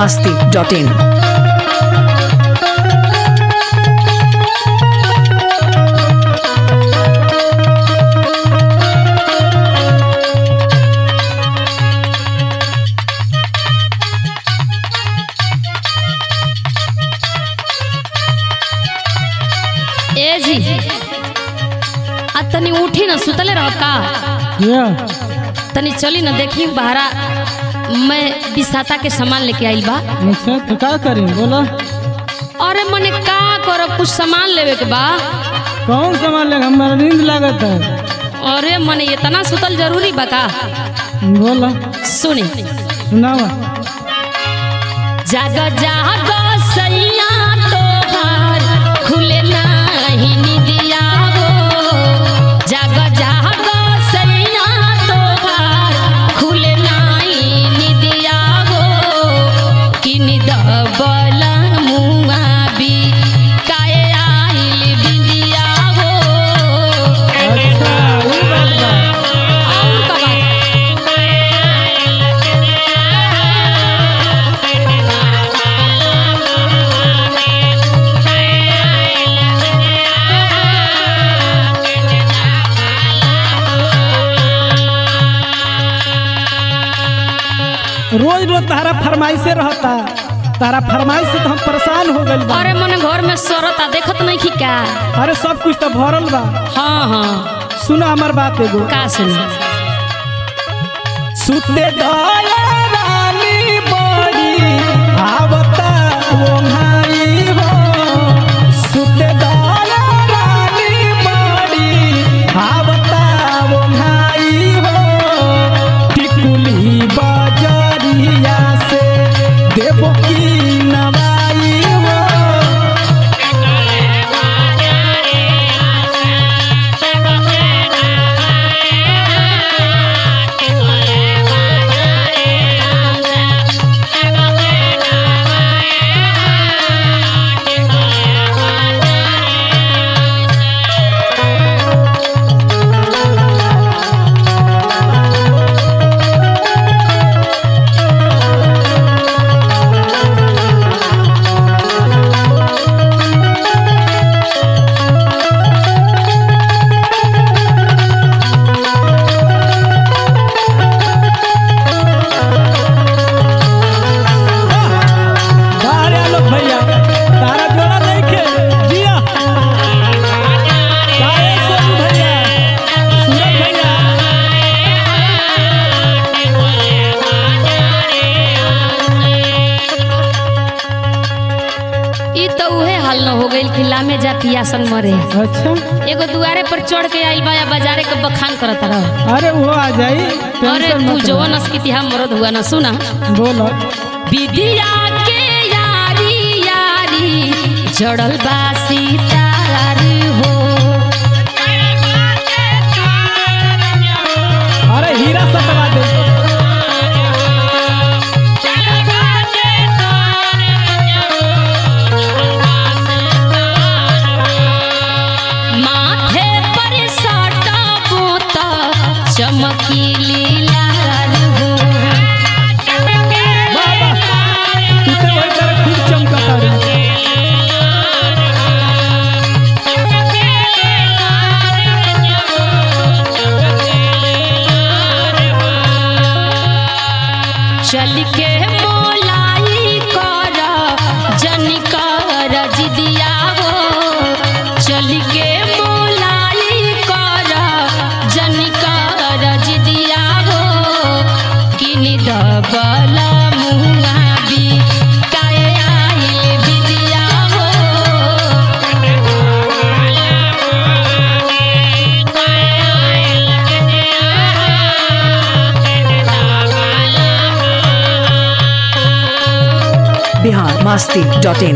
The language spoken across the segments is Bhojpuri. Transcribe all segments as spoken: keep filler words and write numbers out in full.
masti dot in. ए जी आज तनी उठी न सुतले रह का तनी चली न देखी बहरा मैं बिसाता के सामान लेके आइल बा। अच्छा तो का करी बोला। अरे मने का करब कुछ सामान लेवे के बा। कौन सामान लेगा हमारा नींद लागत है। अरे मने इतना सुतल जरूरी बा का। बोला सुनी सुनावा। जाग जाग सैया तोहार खुले नहीं निदिया वो। जाग जाग सैया तोहार खुले नहीं निदिया वो। कि निदबल मुआ भी काए आइल बिंदिया वो। अच्छा ये बात बा। और का बात रोज रोज तारा फरमाइश से रहता। तारा फरमाइश से तो हम परेशान हो गइल बा। अरे मने घर में सरता देखत नहीं की का। अरे सब कुछ तो भरल बा। हाँ हाँ सुना हमार बात एगो। का सुनी सुते दया रानी बड़ी आवता वो भाई हो। सुते दया रानी बड़ी आवता वो भाई हो। टिकुली बजरिया से देवो की नवाई हो। में जा पियासन मरे। अच्छा एगो दुआरे पर चढ़ के आइल बा या बाजारे के बखान करत रह। अरे वो आ जाई। अरे तू जवन अस्किति हम मरद हुआ ना सुना। बोलो विदिया के यारी यारी जड़ल बा सितार हो। अरे हीरा सटवा दे। चमकीली लाल हो। बाबा तू तो वही तरह खूब चमकता रे। चल के मोलाई कर जनी कर जिदिया हो। चल के मोलाई कर जनी कर जिदिया हो। किनी दबल मुआ भी काए आइल बिदिया हो। Bihar masti dot in.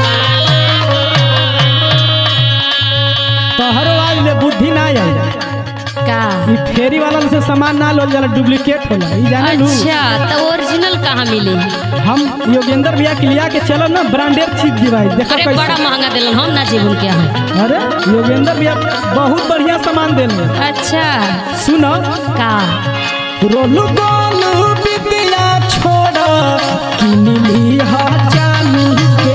बुद्धि ना आई का ई फेरी वाला से सामान ना लो जाला, डुप्लीकेट होला ई जाने लू। अच्छा तो ओरिजिनल कहाँ मिली? हम योगेंद्र भैया के लिया के चलो ना, ब्रांडेड चीज दिवाई देखा अरे कैसे। बड़ा महंगा दिलन, हम ना जीवन के यहाँ। अरे योगेंद्र भैया बहुत बढ़िया सामान देने। अच्छा सुनो का रोलू गोलू बिटिया छोड़ किन ली हा जानी के।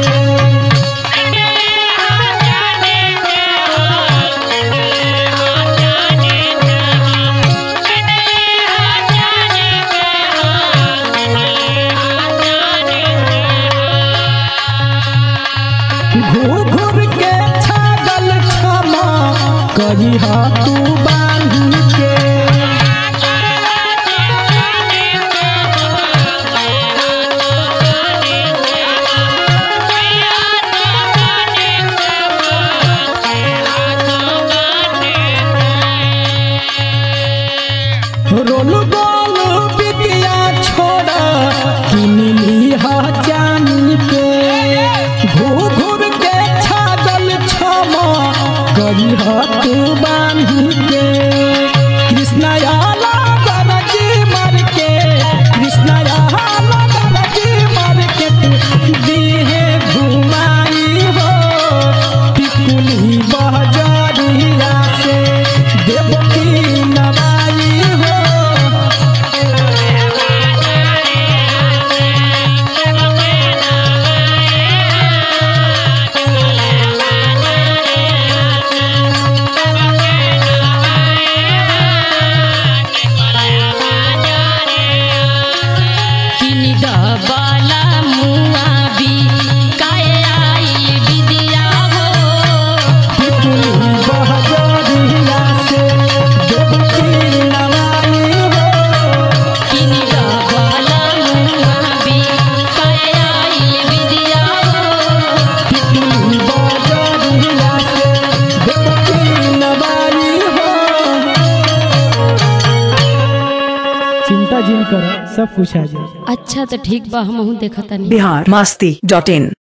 घूर घूर के छागल क्षमा कही हा तू बांधी के। रोलू गोलू बिटिया छोड़ किन ली हा जानी के। घूर घूर के छागल क्षमा करी हा तू बांधी के। कृष्णा आला गरजी मार के, कृष्णा आला गरजी मार के तू दीहे घुमाई हो। टिकुली बहजरिया से देवकी नवाई हो। किनी दबाला मुआ भी काए आई विदिया हो। टिकुली बहजरिया से देवकी नवाई हो। किनी दबाला मुआ भी काए आई विदिया हो। टिकुली बहजरिया से देवकी नवाई हो। चिंता जिन कर सब कुछ आ जाए। अच्छा तो ठीक बा, हम देखता नहीं। बिहार मस्ती डॉट इन।